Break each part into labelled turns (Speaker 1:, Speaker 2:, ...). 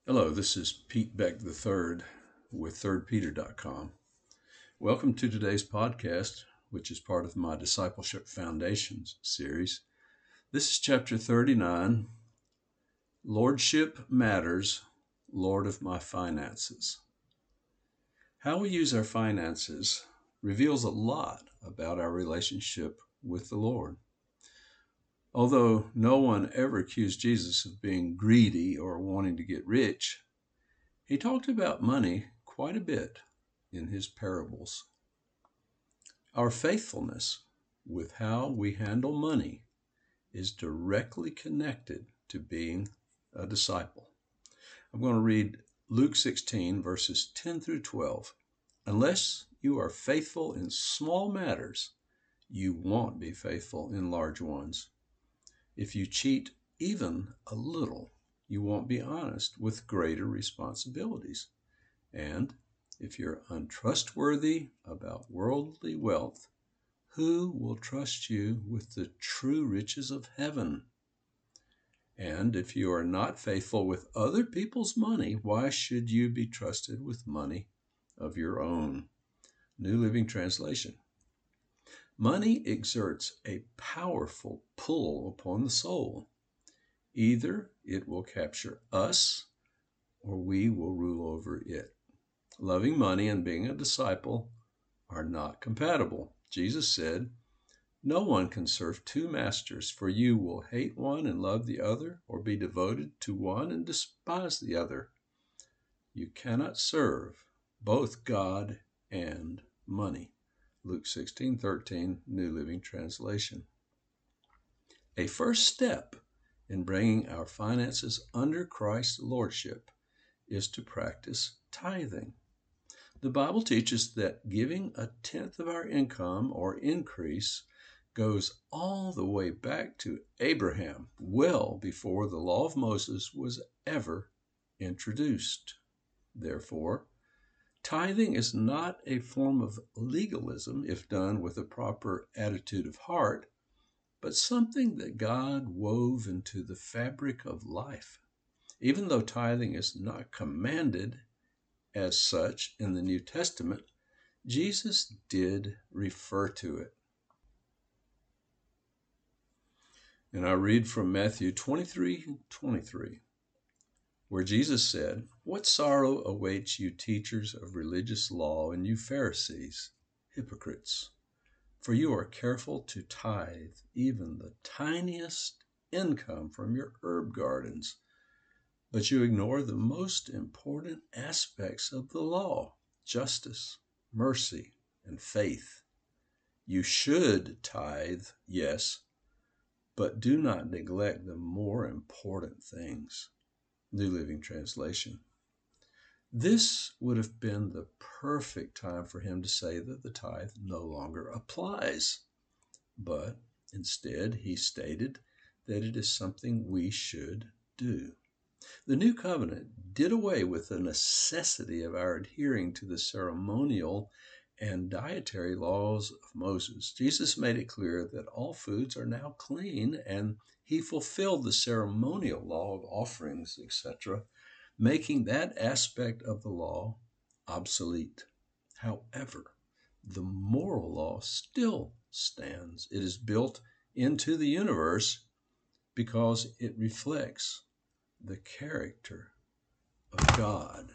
Speaker 1: Hello, this is Pete Beck III with thirdpeter.com. Welcome to today's podcast, which is part of my Discipleship Foundations series. This is chapter 39, Lordship Matters, Lord of My Finances. How we use our finances reveals a lot about our relationship with the Lord. Although no one ever accused Jesus of being greedy or wanting to get rich, he talked about money quite a bit in his parables. Our faithfulness with how we handle money is directly connected to being a disciple. I'm going to read Luke 16, verses 10 through 12. Unless you are faithful in small matters, you won't be faithful in large ones. If you cheat even a little, you won't be honest with greater responsibilities. And if you're untrustworthy about worldly wealth, who will trust you with the true riches of heaven? And if you are not faithful with other people's money, why should you be trusted with money of your own? New Living Translation. Money exerts a powerful pull upon the soul. Either it will capture us or we will rule over it. Loving money and being a disciple are not compatible. Jesus said, "No one can serve two masters, for you will hate one and love the other, or be devoted to one and despise the other. You cannot serve both God and money." Luke 16:13, New Living Translation. A first step in bringing our finances under Christ's lordship is to practice tithing. The Bible teaches that giving a tenth of our income or increase goes all the way back to Abraham, well before the law of Moses was ever introduced. Therefore, tithing is not a form of legalism if done with a proper attitude of heart, but something that God wove into the fabric of life. Even though tithing is not commanded as such in the New Testament, Jesus did refer to it. And I read from Matthew 23:23, where Jesus said, "What sorrow awaits you teachers of religious law and you Pharisees, hypocrites, for you are careful to tithe even the tiniest income from your herb gardens, but you ignore the most important aspects of the law: justice, mercy, and faith. You should tithe, yes, but do not neglect the more important things." New Living Translation. This would have been the perfect time for him to say that the tithe no longer applies. But instead, he stated that it is something we should do. The new covenant did away with the necessity of our adhering to the ceremonial and dietary laws of Moses. Jesus made it clear that all foods are now clean, and he fulfilled the ceremonial law of offerings, etc., making that aspect of the law obsolete. However, the moral law still stands. It is built into the universe because it reflects the character of God.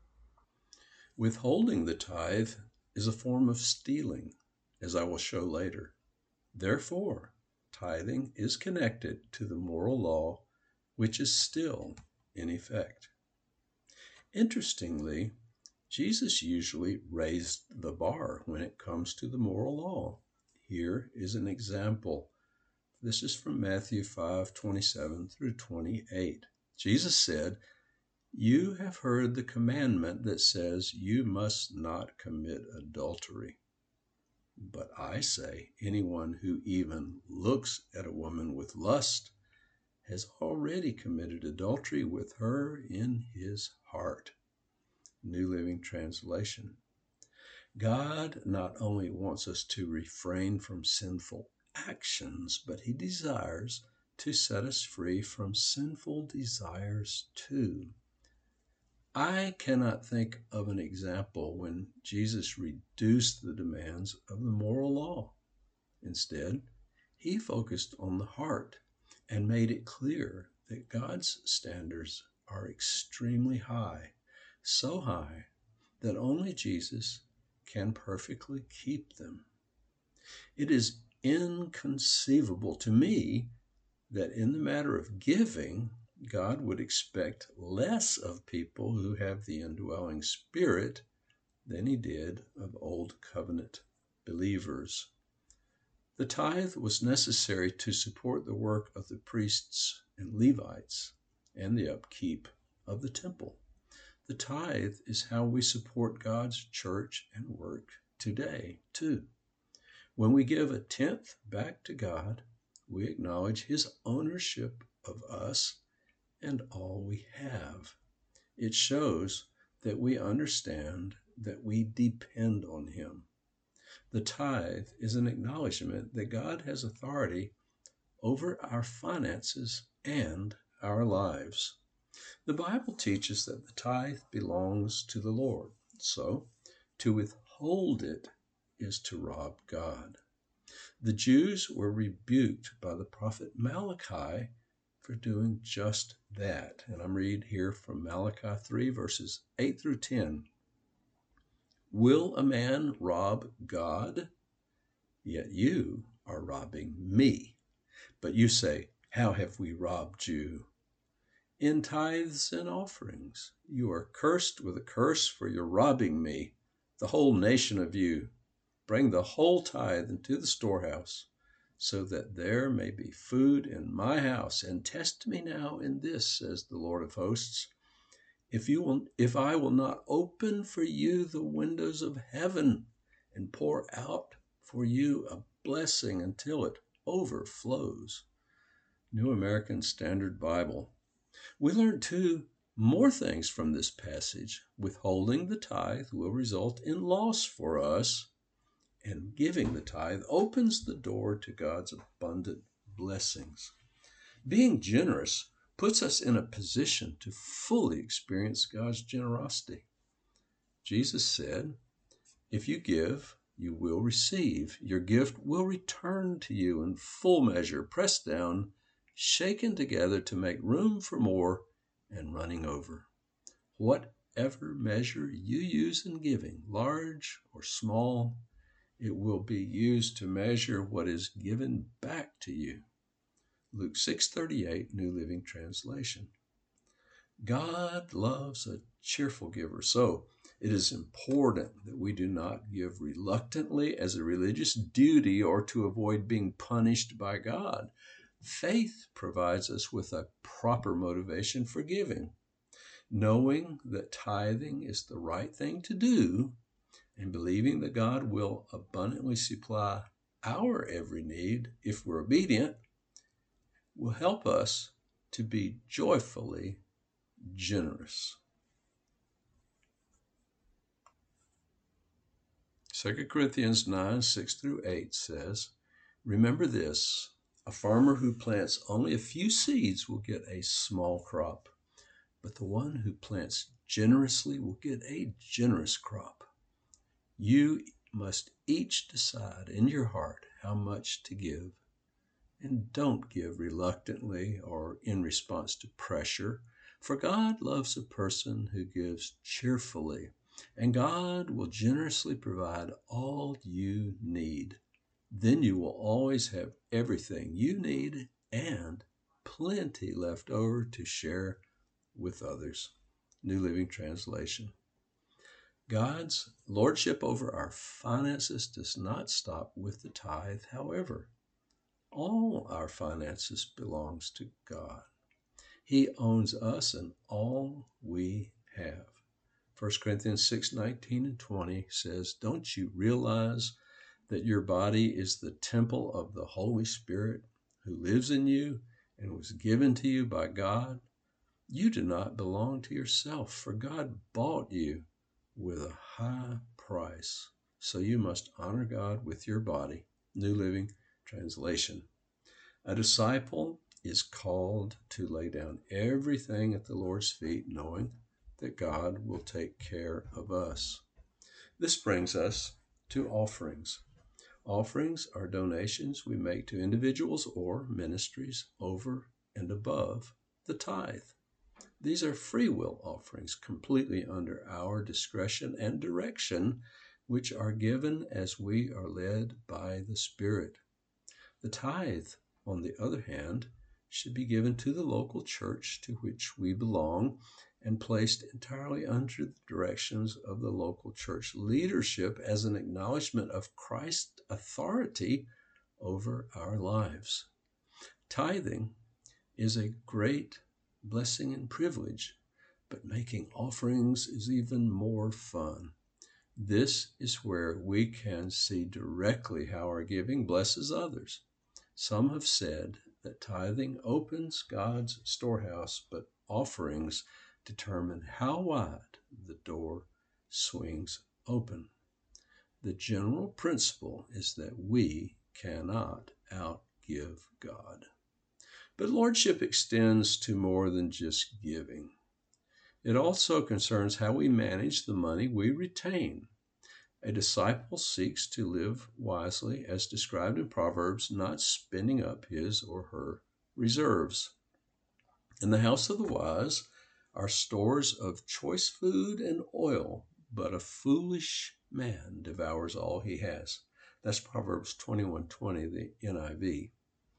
Speaker 1: Withholding the tithe is a form of stealing, as I will show later. Therefore, tithing is connected to the moral law, which is still in effect. Interestingly, Jesus usually raised the bar when it comes to the moral law. Here is an example. This is from Matthew 5:27 through 28. Jesus said, "You have heard the commandment that says you must not commit adultery. But I say, anyone who even looks at a woman with lust has already committed adultery with her in his heart." New Living Translation. God not only wants us to refrain from sinful actions, but he desires to set us free from sinful desires too. I cannot think of an example when Jesus reduced the demands of the moral law. Instead, he focused on the heart and made it clear that God's standards are extremely high, so high that only Jesus can perfectly keep them. It is inconceivable to me that in the matter of giving, God would expect less of people who have the indwelling Spirit than he did of Old Covenant believers. The tithe was necessary to support the work of the priests and Levites and the upkeep of the temple. The tithe is how we support God's church and work today, too. When we give a tenth back to God, we acknowledge his ownership of us and all we have. It shows that we understand that we depend on him. The tithe is an acknowledgement that God has authority over our finances and our lives. The Bible teaches that the tithe belongs to the Lord, so to withhold it is to rob God. The Jews were rebuked by the prophet Malachi for doing just that. And I'm reading here from Malachi 3, verses 8 through 10. Will a man rob God? Yet you are robbing me. But you say, how have we robbed you? In tithes and offerings. You are cursed with a curse, for you're robbing me, the whole nation of you. Bring the whole tithe into the storehouse, so that there may be food in my house. And test me now in this, says the Lord of hosts, if I will not open for you the windows of heaven and pour out for you a blessing until it overflows. New American Standard Bible. We learn two more things from this passage. Withholding the tithe will result in loss for us, and giving the tithe opens the door to God's abundant blessings. Being generous puts us in a position to fully experience God's generosity. Jesus said, if you give, you will receive. Your gift will return to you in full measure, pressed down, shaken together to make room for more, and running over. Whatever measure you use in giving, large or small, it will be used to measure what is given back to you. Luke 6:38, New Living Translation. God loves a cheerful giver, so it is important that we do not give reluctantly as a religious duty or to avoid being punished by God. Faith provides us with a proper motivation for giving. Knowing that tithing is the right thing to do and believing that God will abundantly supply our every need if we're obedient will help us to be joyfully generous. 2 Corinthians 9:6 through 8 says, remember this, a farmer who plants only a few seeds will get a small crop, but the one who plants generously will get a generous crop. You must each decide in your heart how much to give. And don't give reluctantly or in response to pressure, for God loves a person who gives cheerfully, and God will generously provide all you need. Then you will always have everything you need and plenty left over to share with others. New Living Translation. God's lordship over our finances does not stop with the tithe, however. All our finances belongs to God. He owns us and all we have. 1 Corinthians 6:19 and 20 says, don't you realize that your body is the temple of the Holy Spirit who lives in you and was given to you by God? You do not belong to yourself, for God bought you with a high price. So you must honor God with your body. New Living Translation. A disciple is called to lay down everything at the Lord's feet, knowing that God will take care of us. This brings us to offerings. Offerings are donations we make to individuals or ministries over and above the tithe. These are free will offerings, completely under our discretion and direction, which are given as we are led by the Spirit. The tithe, on the other hand, should be given to the local church to which we belong and placed entirely under the directions of the local church leadership as an acknowledgement of Christ's authority over our lives. Tithing is a great blessing and privilege, but making offerings is even more fun. This is where we can see directly how our giving blesses others. Some have said that tithing opens God's storehouse, but offerings determine how wide the door swings open. The general principle is that we cannot outgive God. But lordship extends to more than just giving. It also concerns how we manage the money we retain. A disciple seeks to live wisely, as described in Proverbs, not spending up his or her reserves. In the house of the wise are stores of choice food and oil, but a foolish man devours all he has. That's Proverbs 21:20, the NIV.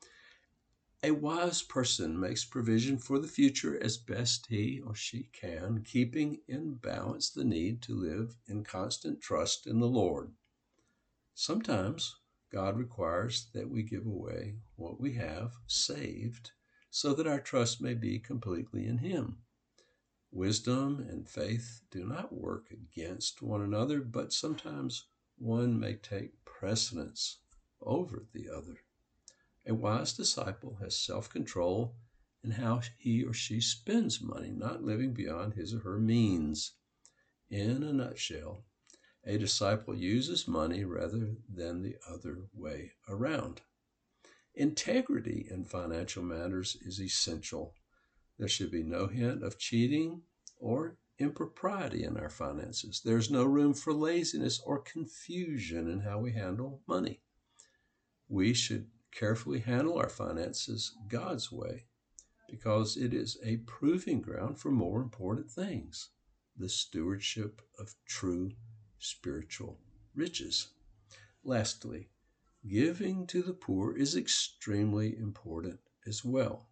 Speaker 1: A wise person makes provision for the future as best he or she can, keeping in balance the need to live in constant trust in the Lord. Sometimes God requires that we give away what we have saved so that our trust may be completely in Him. Wisdom and faith do not work against one another, but sometimes one may take precedence over the other. A wise disciple has self-control in how he or she spends money, not living beyond his or her means. In a nutshell, a disciple uses money rather than the other way around. Integrity in financial matters is essential. There should be no hint of cheating or impropriety in our finances. There's no room for laziness or confusion in how we handle money. We should carefully handle our finances God's way, because it is a proving ground for more important things, the stewardship of true spiritual riches. Lastly, giving to the poor is extremely important as well.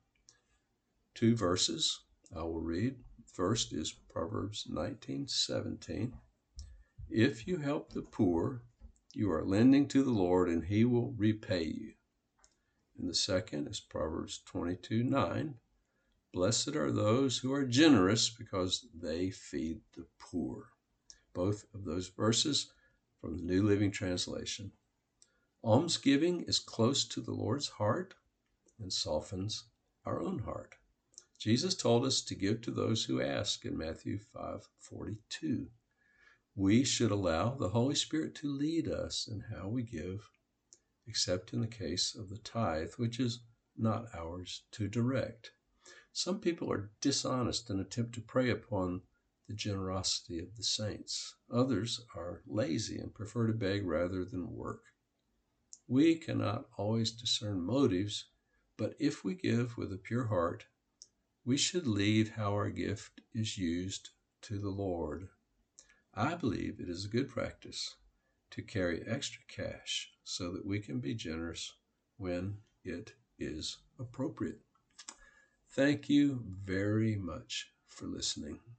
Speaker 1: 2 verses I will read. First is Proverbs 19:17. If you help the poor, you are lending to the Lord, and He will repay you. And the second is Proverbs 22:9. Blessed are those who are generous, because they feed the poor. Both of those verses from the New Living Translation. Almsgiving is close to the Lord's heart and softens our own heart. Jesus told us to give to those who ask in Matthew 5:42. We should allow the Holy Spirit to lead us in how we give, except in the case of the tithe, which is not ours to direct. Some people are dishonest and attempt to prey upon the generosity of the saints. Others are lazy and prefer to beg rather than work. We cannot always discern motives, but if we give with a pure heart, we should leave how our gift is used to the Lord. I believe it is a good practice to carry extra cash so that we can be generous when it is appropriate. Thank you very much for listening.